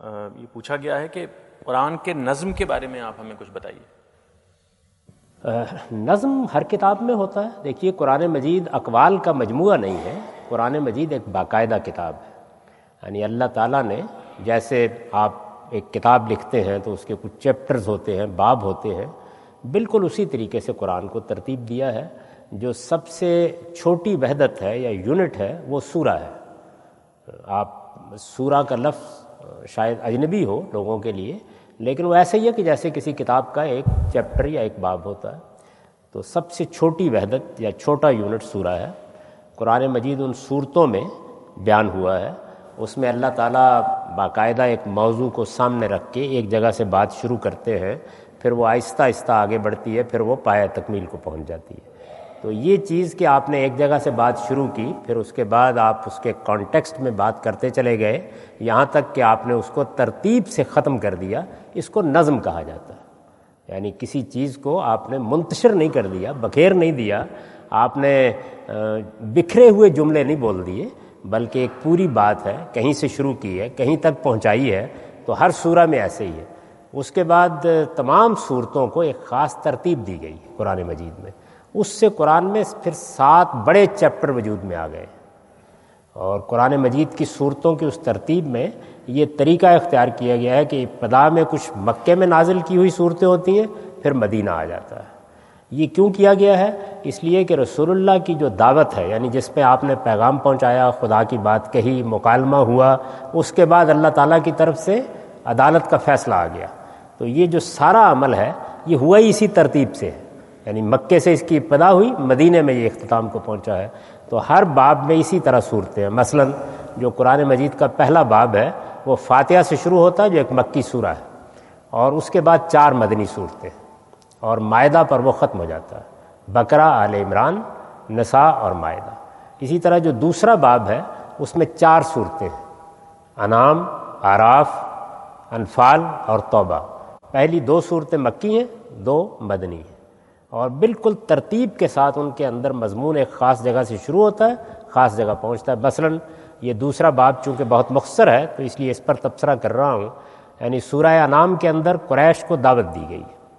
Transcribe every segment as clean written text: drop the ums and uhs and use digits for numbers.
یہ پوچھا گیا ہے کہ قرآن کے نظم کے بارے میں آپ ہمیں کچھ بتائیے۔ نظم ہر کتاب میں ہوتا ہے۔ دیکھیے قرآن مجید اقوال کا مجموعہ نہیں ہے، قرآن مجید ایک باقاعدہ کتاب ہے۔ یعنی اللہ تعالیٰ نے جیسے آپ ایک کتاب لکھتے ہیں تو اس کے کچھ چیپٹرز ہوتے ہیں، باب ہوتے ہیں، بالکل اسی طریقے سے قرآن کو ترتیب دیا ہے۔ جو سب سے چھوٹی وحدت ہے یا یونٹ ہے وہ سورہ ہے۔ آپ سورہ کا لفظ شاید اجنبی ہو لوگوں کے لیے، لیکن وہ ایسا ہی ہے کہ جیسے کسی کتاب کا ایک چیپٹر یا ایک باب ہوتا ہے۔ تو سب سے چھوٹی وحدت یا چھوٹا یونٹ سورہ ہے۔ قرآن مجید ان صورتوں میں بیان ہوا ہے۔ اس میں اللہ تعالیٰ باقاعدہ ایک موضوع کو سامنے رکھ کے ایک جگہ سے بات شروع کرتے ہیں، پھر وہ آہستہ آہستہ آگے بڑھتی ہے، پھر وہ پایہ تکمیل کو پہنچ جاتی ہے۔ تو یہ چیز کہ آپ نے ایک جگہ سے بات شروع کی، پھر اس کے بعد آپ اس کے کانٹیکسٹ میں بات کرتے چلے گئے، یہاں تک کہ آپ نے اس کو ترتیب سے ختم کر دیا، اس کو نظم کہا جاتا ہے۔ یعنی کسی چیز کو آپ نے منتشر نہیں کر دیا، بکھیر نہیں دیا، آپ نے بکھرے ہوئے جملے نہیں بول دیے، بلکہ ایک پوری بات ہے، کہیں سے شروع کی ہے، کہیں تک پہنچائی ہے۔ تو ہر سورہ میں ایسے ہی ہے۔ اس کے بعد تمام سورتوں کو ایک خاص ترتیب دی گئی قرآن مجید میں۔ اس سے قرآن میں پھر 7 بڑے چیپٹر وجود میں آ گئے، اور قرآن مجید کی سورتوں کی اس ترتیب میں یہ طریقہ اختیار کیا گیا ہے کہ ابتدا میں کچھ مکے میں نازل کی ہوئی صورتیں ہوتی ہیں، پھر مدینہ آ جاتا ہے۔ یہ کیوں کیا گیا ہے؟ اس لیے کہ رسول اللہ کی جو دعوت ہے، یعنی جس پہ آپ نے پیغام پہنچایا، خدا کی بات کہی، مکالمہ ہوا، اس کے بعد اللہ تعالیٰ کی طرف سے عدالت کا فیصلہ آ گیا۔ تو یہ جو سارا عمل ہے یہ ہوا ہی اسی ترتیب سے ہے۔ یعنی مکے سے اس کی ابتدا ہوئی، مدینے میں یہ اختتام کو پہنچا ہے۔ تو ہر باب میں اسی طرح صورتیں ہیں۔ مثلا جو قرآن مجید کا پہلا باب ہے وہ فاتحہ سے شروع ہوتا ہے، جو ایک مکی سورہ ہے، اور اس کے بعد 4 مدنی صورتیں، اور مائدہ پر وہ ختم ہو جاتا ہے، بقرہ، آل عمران، نساء اور مائدہ۔ اسی طرح جو دوسرا باب ہے اس میں 4 صورتیں ہیں، انعام، اعراف، انفال اور توبہ۔ پہلی 2 صورتیں مکی ہیں، 2 مدنی ہیں، اور بالکل ترتیب کے ساتھ ان کے اندر مضمون ایک خاص جگہ سے شروع ہوتا ہے، خاص جگہ پہنچتا ہے۔ مثلا یہ دوسرا باب چونکہ بہت مختصر ہے تو اس لیے اس پر تبصرہ کر رہا ہوں۔ یعنی سورہ انعام کے اندر قریش کو دعوت دی گئی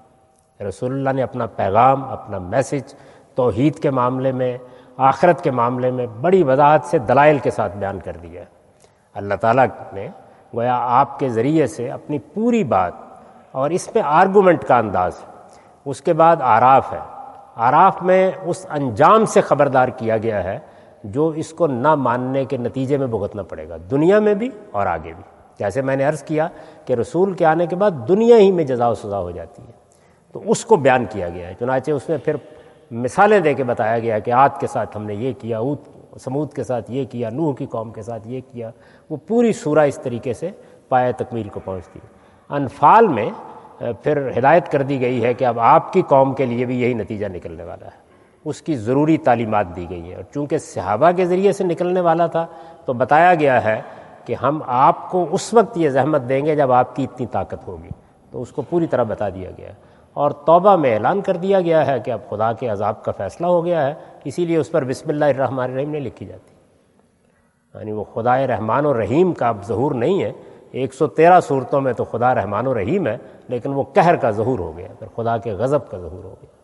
ہے۔ رسول اللہ نے اپنا پیغام، اپنا میسج توحید کے معاملے میں، آخرت کے معاملے میں بڑی وضاحت سے دلائل کے ساتھ بیان کر دیا ہے۔ اللہ تعالیٰ نے گویا آپ کے ذریعے سے اپنی پوری بات، اور اس میں آرگومنٹ کا انداز ہے۔ اس کے بعد آراف ہے۔ آراف میں اس انجام سے خبردار کیا گیا ہے جو اس کو نہ ماننے کے نتیجے میں بھگتنا پڑے گا، دنیا میں بھی اور آگے بھی۔ جیسے میں نے عرض کیا کہ رسول کے آنے کے بعد دنیا ہی میں جزا و سزا ہو جاتی ہے، تو اس کو بیان کیا گیا ہے۔ چنانچہ اس میں پھر مثالیں دے کے بتایا گیا کہ عاد کے ساتھ ہم نے یہ کیا، سمود کے ساتھ یہ کیا، نوح کی قوم کے ساتھ یہ کیا۔ وہ پوری سورہ اس طریقے سے پایہ تکمیل کو پہنچتی ہے۔ انفال میں پھر ہدایت کر دی گئی ہے کہ اب آپ کی قوم کے لیے بھی یہی نتیجہ نکلنے والا ہے، اس کی ضروری تعلیمات دی گئی ہیں۔ اور چونکہ صحابہ کے ذریعے سے نکلنے والا تھا تو بتایا گیا ہے کہ ہم آپ کو اس وقت یہ زحمت دیں گے جب آپ کی اتنی طاقت ہوگی، تو اس کو پوری طرح بتا دیا گیا ہے۔ اور توبہ میں اعلان کر دیا گیا ہے کہ اب خدا کے عذاب کا فیصلہ ہو گیا ہے، اسی لیے اس پر بسم اللہ الرحمن الرحیم نہیں لکھی جاتی۔ یعنی وہ خدا رحمان و رحیم کا اب ظہور نہیں ہے۔ 113 صورتوں میں تو خدا رحمان و رحیم ہے، لیکن وہ قہر کا ظہور ہو گیا، پھر خدا کے غضب کا ظہور ہو گیا۔